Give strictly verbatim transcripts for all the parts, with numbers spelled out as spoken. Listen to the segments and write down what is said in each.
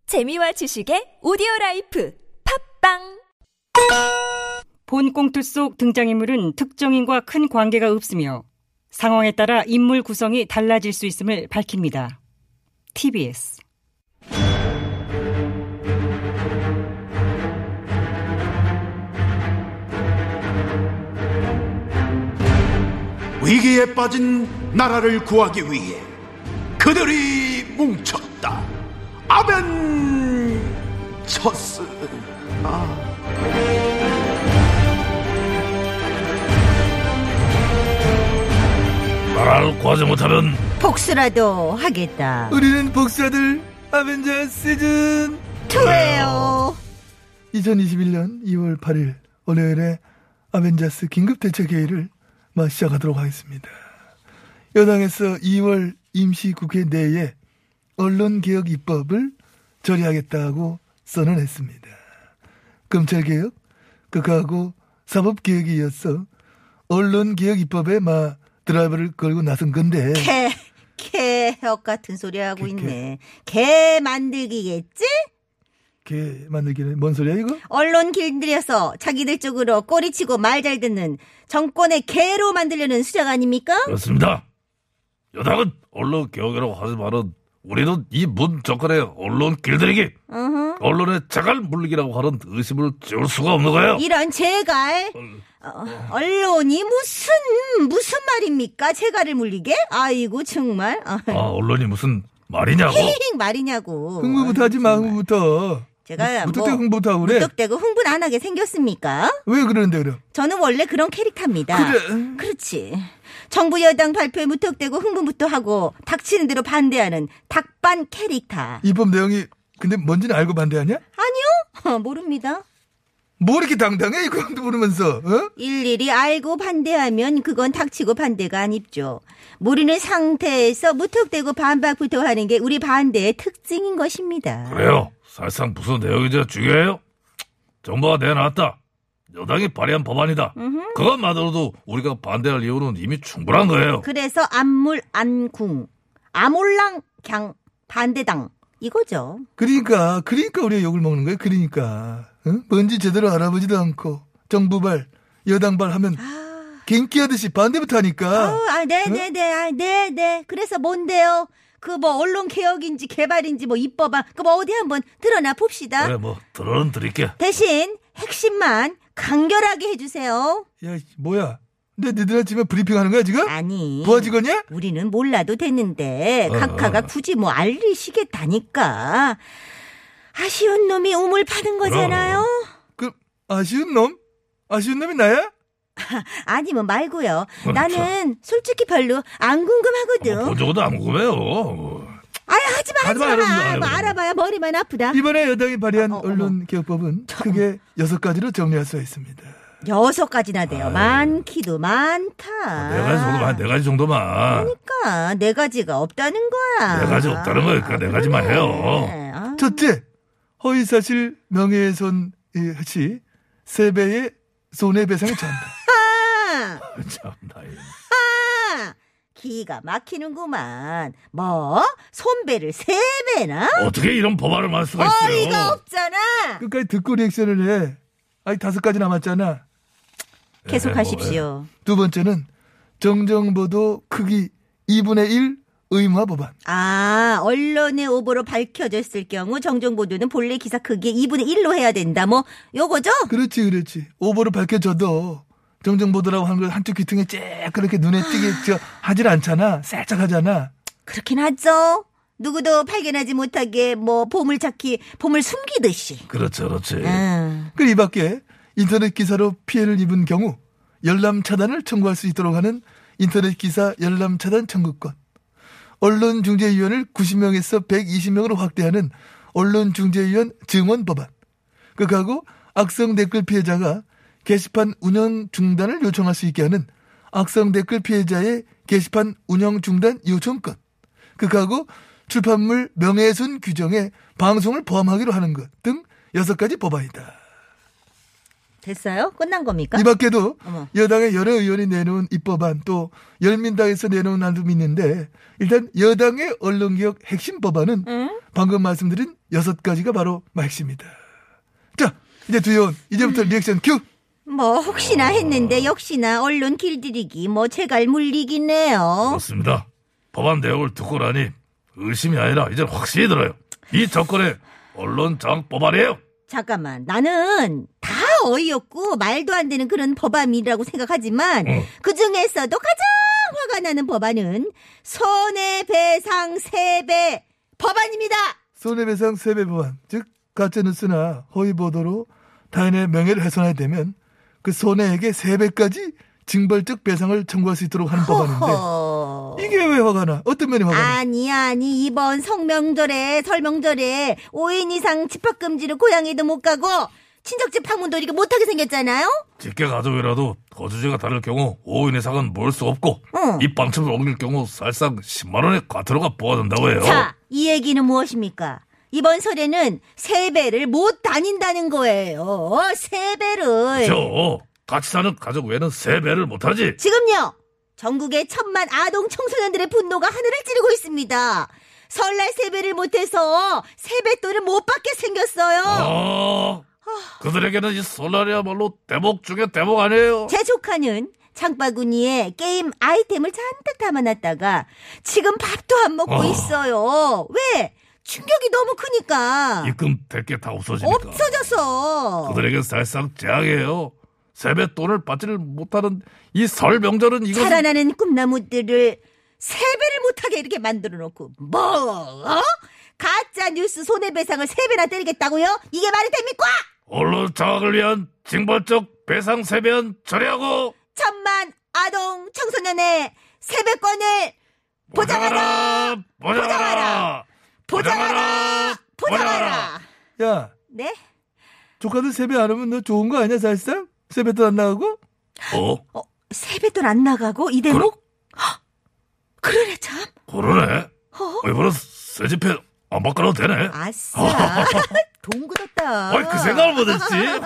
재미와 지식의 오디오라이프 팝빵. 본 꽁트 속 등장인물은 특정인과 큰 관계가 없으며 상황에 따라 인물 구성이 달라질 수 있음을 밝힙니다. 티비에스. 위기에 빠진 나라를 구하기 위해 그들이 뭉쳤다. 아벤처스. 아. 나라를 구하지 못하면 복수라도 하겠다. 우리는 복수아들 아벤져 시즌 이예요. 이천이십일 년 이월 팔일 월요일에 아벤져스 긴급대책회의를 막 시작하도록 하겠습니다. 여당에서 이월 임시국회 내에 언론개혁 입법을 처리하겠다고 선언했습니다. 검찰개혁, 극하고 사법개혁에 이어서 언론개혁 입법에 막 드라이버를 걸고 나선 건데. 개, 개혁 같은 소리 하고 개, 있네. 개. 개 만들기겠지? 개 만들기는 뭔 소리야 이거? 언론 길들여서 자기들 쪽으로 꼬리치고 말 잘 듣는 정권의 개로 만들려는 수작 아닙니까? 그렇습니다. 여당은 언론 개혁이라고 하지만은 우리는 이 문 정권의 언론 길들이기, uh-huh. 언론의 자갈 물리기라고 하는 의심을 지울 수가 없는 거예요. 이런 제갈? 어, 언론이 무슨 무슨 말입니까? 제갈을 물리게? 아이고 정말. 아, 언론이 무슨 말이냐고? 말이냐고. 흥부부터 하지 마. 흥부부터. 제가 무턱대고 뭐 흥부부터 하고 그래. 무턱대고 흥분 안 하게 생겼습니까? 왜 그러는데 그래? 저는 원래 그런 캐릭터입니다. 그래. 그렇지. 정부 여당 발표에 무턱대고 흥분부터 하고 닥치는 대로 반대하는 닥반 캐릭터. 입법 내용이 근데 뭔지는 알고 반대하냐? 아니요. 모릅니다. 뭐 이렇게 당당해? 이것도 모르면서. 어? 일일이 알고 반대하면 그건 닥치고 반대가 아니죠. 모르는 상태에서 무턱대고 반박부터 하는 게 우리 반대의 특징인 것입니다. 그래요. 사실상 무슨 내용이 중요해요? 정부가 내놨다. 여당이 발의한 법안이다. 으흠. 그것만으로도 우리가 반대할 이유는 이미 충분한 거예요. 그래서 안물 안궁 아몰랑 강 반대당 이거죠. 그러니까 그러니까 우리가 욕을 먹는 거예요. 그러니까 응? 뭔지 제대로 알아보지도 않고 정부발 여당발 하면 아... 갱기하듯이 반대부터 하니까. 아, 네네네. 응? 아, 네네. 그래서 뭔데요? 그 뭐 언론 개혁인지 개발인지 뭐 입법안 그 뭐 어디 한번 드러나 봅시다. 그래 뭐 드러는 드릴게. 대신 핵심만 간결하게 해주세요. 야 뭐야? 근데 니들아 지금 브리핑하는 거야 지금? 아니. 부하 직원이야? 우리는 몰라도 됐는데 어, 각하가 어. 굳이 뭐 알리시겠다니까. 아쉬운 놈이 우물 파는 거잖아요. 그 아쉬운 놈? 아쉬운 놈이 나야? 아니 뭐 말고요. 어, 나는 참. 솔직히 별로 안 궁금하거든. 어, 본 적도 안 궁금해요. 아유 하지마 하지마. 하지마. 뭐 알아봐야 머리만 아프다. 이번에 여당이 발의한 어, 어, 언론개혁법은 크게 여섯 가지로 정리할 수가 있습니다. 여섯 가지나 돼요. 아유. 많기도 많다. 네 가지 정도만, 네 가지 정도만. 그러니까 네 가지가 없다는 거야. 네 가지 없다는 거니까 네 가지만 해요. 아. 첫째, 허위사실 명예훼손 시 세 배의 손해배상을 처한다. 참나. 아, 기가 막히는구만. 뭐 손배를 세 배나? 어떻게 이런 법안을 만 수가 있어요? 어이가 없잖아. 끝까지 듣고 리액션을 해. 아니 다섯 가지 남았잖아. 계속하십시오. 두 번째는 정정보도 크기 이분의 일 의무화 법안. 아, 언론의 오보로 밝혀졌을 경우 정정보도는 본래 기사 크기의 이분의 일로 해야 된다. 뭐 요거죠? 그렇지 그렇지. 오보로 밝혀져도 정정보도라고 하는 걸 한쪽 귀퉁이에 쫙 그렇게 눈에 띄게 저 하질 않잖아. 살짝 하잖아. 그렇긴 하죠. 누구도 발견하지 못하게 뭐 보물찾기, 보물 숨기듯이. 그렇죠, 그렇지. 음. 그리고 이 밖에 인터넷 기사로 피해를 입은 경우 열람 차단을 청구할 수 있도록 하는 인터넷 기사 열람 차단 청구권. 언론중재위원을 구십 명에서 백이십 명으로 확대하는 언론중재위원 증원 법안. 그하고 악성 댓글 피해자가 게시판 운영 중단을 요청할 수 있게 하는 악성 댓글 피해자의 게시판 운영 중단 요청권. 그하고 출판물 명예훼손 규정에 방송을 포함하기로 하는 것 등 여섯 가지 법안이다. 됐어요? 끝난 겁니까? 이 밖에도 어머. 여당의 여러 의원이 내놓은 입법안 또 열민당에서 내놓은 안도 있는데 일단 여당의 언론개혁 핵심 법안은 응? 방금 말씀드린 여섯 가지가 바로 핵심입니다. 자, 이제 두 의원 이제부터 리액션 큐. 뭐 혹시나 했는데 역시나 언론 길들이기 뭐 제갈 물리기네요. 그렇습니다. 법안 내용을 듣고 나니 의심이 아니라 이제 확실히 들어요. 이 정권의 언론장 법안이에요. 잠깐만, 나는 다 어이없고 말도 안 되는 그런 법안이라고 생각하지만 어. 그중에서도 가장 화가 나는 법안은 손해배상 세배 법안입니다. 손해배상 세배 법안, 즉 가짜뉴스나 허위보도로 타인의 명예를 훼손하게 되면 그 손해액의 세 배까지 징벌적 배상을 청구할 수 있도록 하는 법안인데 허허. 이게 왜 화가 나? 어떤 면이 화가 나? 아니 아니 이번 성명절에 설명절에 오 인 이상 집합금지로 고향에도 못 가고 친척집 방문도 이렇게 못하게 생겼잖아요. 직계 가족이라도 거주지가 다를 경우 오 인 이상은 모을 수 없고 응. 이 방침을 어길 경우 사실상 십만 원의 과태료가 부과된다고 해요. 자, 이 얘기는 무엇입니까? 이번 설에는 세배를 못 다닌다는 거예요. 세배를. 저 같이 사는 가족 외에는 세배를 못하지. 지금요. 전국의 천만 아동 청소년들의 분노가 하늘을 찌르고 있습니다. 설날 세배를 못해서 세뱃돈을 못 받게 생겼어요. 아, 그들에게는 이 설날이야말로 대목 중에 대목 아니에요. 제 조카는 장바구니에 게임 아이템을 잔뜩 담아놨다가 지금 밥도 안 먹고 어. 있어요. 왜? 충격이 너무 크니까. 입금 될 게 다 없어지니까. 없어져서. 그들에게 사실상 재앙이에요. 세뱃돈을 받지를 못하는 이 설 명절은 이것은 자라나는 꿈나무들을 세배를 못하게 이렇게 만들어 놓고 뭐? 어? 가짜 뉴스 손해배상을 세 배나 때리겠다고요? 이게 말이 됩니까? 언론 장악을 위한 징벌적 배상 세배안 처리하고 천만 아동 청소년의 세배권을 보장하라! 보장하라! 보장하라! 보장하라! 야, 네? 조카들 세배 안 하면 너 좋은 거 아니야 사실상? 세뱃돈 안 나가고? 어? 어, 세뱃돈 안 나가고 이 대목? 헉, 그러네 참. 그러네. 어? 이번엔 새 집회 안 바꿔도 되네. 아싸. 돈 굳었다. 아이, 그 생각을 못했지.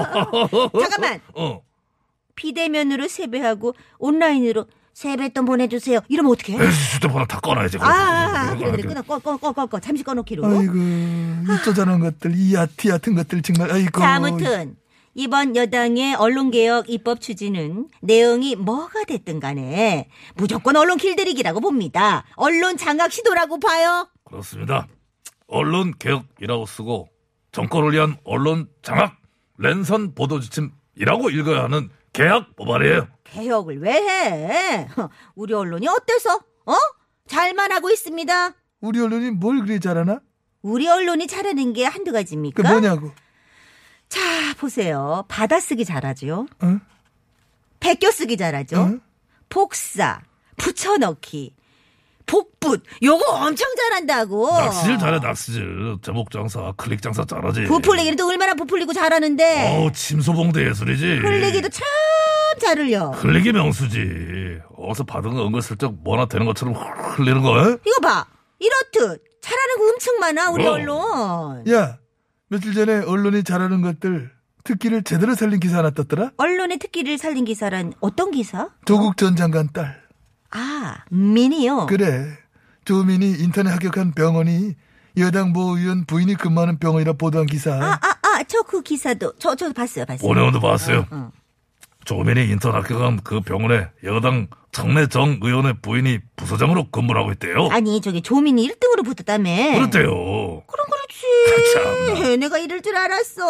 잠깐만. 어. 비대면으로 세배하고 온라인으로 세뱃돈 보내주세요. 이러면 어떡해? 에이, 휴대폰을 다 꺼놔야지. 아, 아, 그래 그래 끊어 꺼 꺼 꺼 꺼 꺼 잠시 꺼놓기로. 아이고 이 쪼잔한 것들 이 야티 같은 것들 정말 아이고. 자, 아무튼 이번 여당의 언론개혁 입법 추진은 내용이 뭐가 됐든 간에 무조건 언론 길들이기라고 봅니다. 언론 장악 시도라고 봐요. 그렇습니다. 언론 개혁이라고 쓰고 정권을 위한 언론 장악, 랜선 보도 지침이라고 읽어야 하는 개혁 법안이에요. 개혁을 왜 해? 우리 언론이 어때서? 어? 잘만 하고 있습니다. 우리 언론이 뭘 그리 잘하나? 우리 언론이 잘하는 게 한두 그 가지입니까? 뭐냐고? 자, 보세요. 받아쓰기 잘하죠. 어? 베껴쓰기 잘하죠. 어? 복사, 붙여넣기, 복붙, 요거 엄청 잘한다고. 낚시질 잘해, 낚시질. 제목 장사, 클릭 장사 잘하지. 부풀리기도 얼마나 부풀리고 잘하는데. 어우, 침소봉대 예술이지. 흘리기도 참 잘 흘려. 흘리기 명수지. 어디서 받은 거 은근슬쩍 뭐나 되는 것처럼 흘리는 거. 에? 이거 봐. 이렇듯 잘하는 거 엄청 많아 우리 어. 언론. 야, 며칠 전에 언론이 잘하는 것들 특기를 제대로 살린 기사 하나 떴더라? 언론의 특기를 살린 기사란 어떤 기사? 조국 전 장관 딸. 아, 민이요. 그래. 조민이 인터넷 합격한 병원이 여당 모 의원 부인이 근무하는 병원이라 보도한 기사. 아, 아, 아, 저 그 기사도 저, 저 봤어요, 봤어요. 오늘도 봤어요. 어, 어. 조민이 인턴 합격한 그 병원에 여당 청래정 의원의 부인이 부서장으로 근무를 하고 있대요. 아니, 저기 조민이 일 등으로 붙었다며. 그렇대요. 그럼 그렇지. 참나. 내가 이럴 줄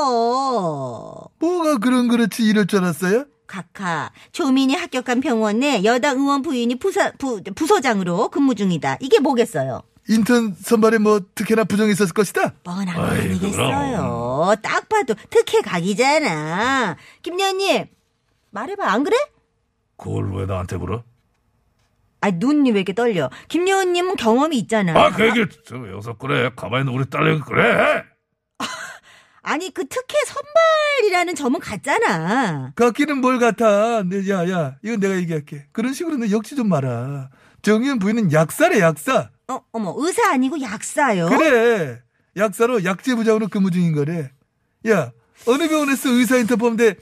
알았어. 뭐가 그런 그렇지 이럴 줄 알았어요? 카카, 조민이 합격한 병원에 여당 의원 부인이 부서, 부, 부서장으로 근무 중이다. 이게 뭐겠어요? 인턴 선발에 뭐 특혜나 부정이 있었을 것이다? 뻔한 거 아이, 아니겠어요. 딱 봐도 특혜 각이잖아. 김여원님, 말해봐, 안 그래? 그걸 왜 나한테 물어? 아, 눈이 왜 이렇게 떨려? 김여원님은 경험이 있잖아. 아, 그 얘기 저 여기서 그래. 가만히 있는 우리 딸내미 그래. 아니, 그 특혜 선발이라는 점은 같잖아. 같기는 뭘 같아. 네, 야, 야, 이건 내가 얘기할게. 그런 식으로 너 역지 좀 마라. 정의원 부인은 약사래, 약사. 어, 어머, 의사 아니고 약사요? 그래. 약사로 약제부장으로 근무 중인 거래. 야, 어느 병원에서 의사 인턴 뽑는데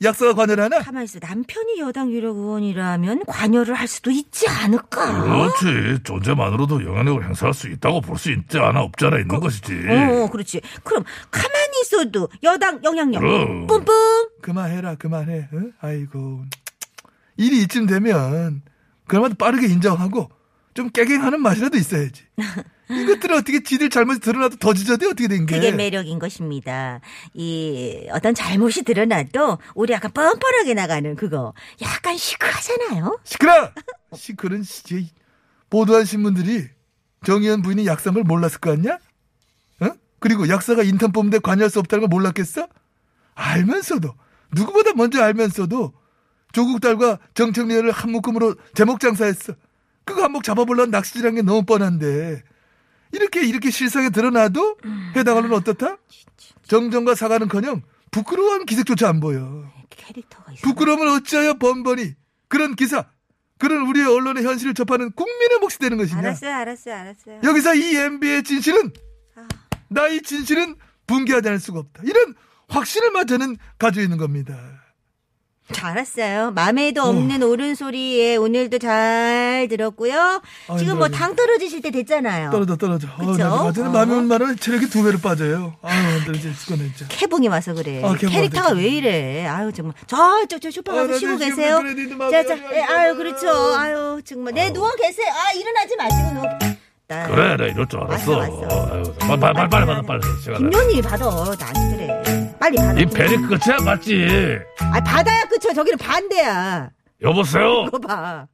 약사가 관여를 하나? 가만 있어. 남편이 여당 유력 의원이라면 관여를 할 수도 있지 않을까? 그렇지. 존재만으로도 영향력을 행사할 수 있다고 볼 수 있지 않아 없지 않아 있는 것이지. 어, 그렇지. 그럼 가만히 있어도 여당 영향력 그럼. 뿜뿜. 그만해라, 그만해. 응? 아이고. 일이 이쯤 되면 그나마도 빠르게 인정하고 좀 깨갱하는 맛이라도 있어야지. 이것들은 어떻게 지들 잘못이 드러나도 더 지저대 어떻게 된 게. 그게 매력인 것입니다. 이 어떤 잘못이 드러나도 우리 약간 뻔뻔하게 나가는 그거 약간 시크하잖아요. 시끄러! 시끄러운 시제. 보도한 신문들이 정의연 부인이 약사인 걸 몰랐을 거 아니야? 어? 그리고 약사가 인턴 뽑는데 관여할 수 없다는 걸 몰랐겠어? 알면서도 누구보다 먼저 알면서도 조국 딸과 정청래 의원을 한 묶음으로 제목 장사했어. 그거 한몫 잡아보려는 낚시질한 게 너무 뻔한데 이렇게 이렇게 실상에 드러나도 해당하는 어떻다? 정정과 사과는커녕 부끄러워하는 기색조차 안 보여. 캐릭터가 있어. 부끄러움을 어찌하여 번번이 그런 기사, 그런 우리의 언론의 현실을 접하는 국민의 몫이 되는 것이냐. 알았어요, 알았어요, 알았어요. 여기서 이 엠비의 진실은 나 이 진실은 붕괴하지 않을 수가 없다. 이런 확신을 저는 가지고 있는 겁니다. 알았어요. 맘에도 없는 어. 옳은 소리에 오늘도 잘 들었고요. 아니, 지금 뭐 당 떨어지실 때 됐잖아요. 떨어져 떨어져. 그쵸? 어, 맞아요. 마음에 오는 말은 체력이 두 배로 빠져요. 아유, 이제 죽어내 진짜. 캐붕이 와서 그래. 아, 캐릭터가 맞아. 왜 이래. 아유 정말. 저쪽 저 쇼파 가서 아, 쉬고 네, 계세요. 자, 자, 예, 아유 그렇죠. 아유 정말. 네 누워 계세요. 아 일어나지 마시고 누워. 나... 그래, 나 이럴 줄 알았어. 왔어, 왔어. 아유, 빨리, 빨리, 빨리, 빨리 받아, 빨리. 김연희 받아. 나한테 그래. 빨리 받아. 이 벨이 끝이야, 맞지? 아 받아야 끝이야. 저기는 반대야. 여보세요? 이거 봐.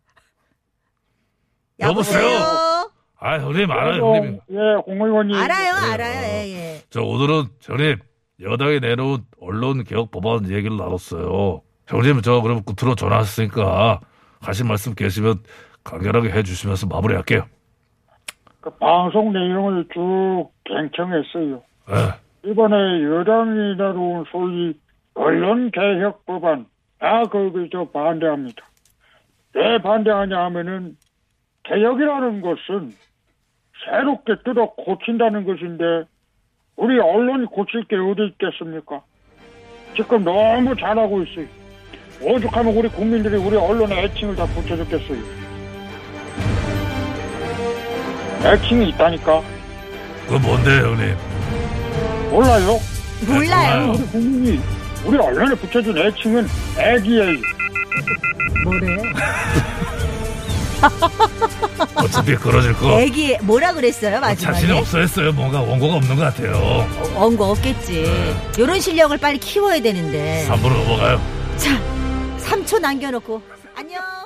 여보세요? 아, 형님, 알아요, 형님. 예, 공 의원님. 알아요, 네, 알아요. 어. 예, 예. 저 오늘은 형님, 여당이 내놓은 언론 개혁 법안 얘기를 나눴어요. 형님, 저 그럼 끝으로 전화했으니까 하신 말씀 계시면 간결하게 해주시면서 마무리할게요. 그 방송 내용을 쭉 경청했어요. 네. 이번에 여당이 다룬 소위 언론 개혁 법안, 다 거기서 반대합니다. 왜 반대하냐 하면은 개혁이라는 것은 새롭게 뜯어 고친다는 것인데 우리 언론이 고칠 게 어디 있겠습니까? 지금 너무 잘하고 있어요. 오죽하면 우리 국민들이 우리 언론의 애칭을 다 붙여줬겠어요. 애칭이 있다니까. 그건 뭔데요, 형님? 몰라요? 몰라요. 우리 국민이 우리 언론에 붙여준 애칭은 애기예요. 뭐래? 어차피 그러질 거. 애기 뭐라 그랬어요 마지막에? 자신이 없어 했어요. 뭔가 원고가 없는 것 같아요. 어, 원고 없겠지. 이런 실력을 빨리 키워야 되는데. 삼 부로 넘어가요. 자, 삼 초 남겨놓고 안녕.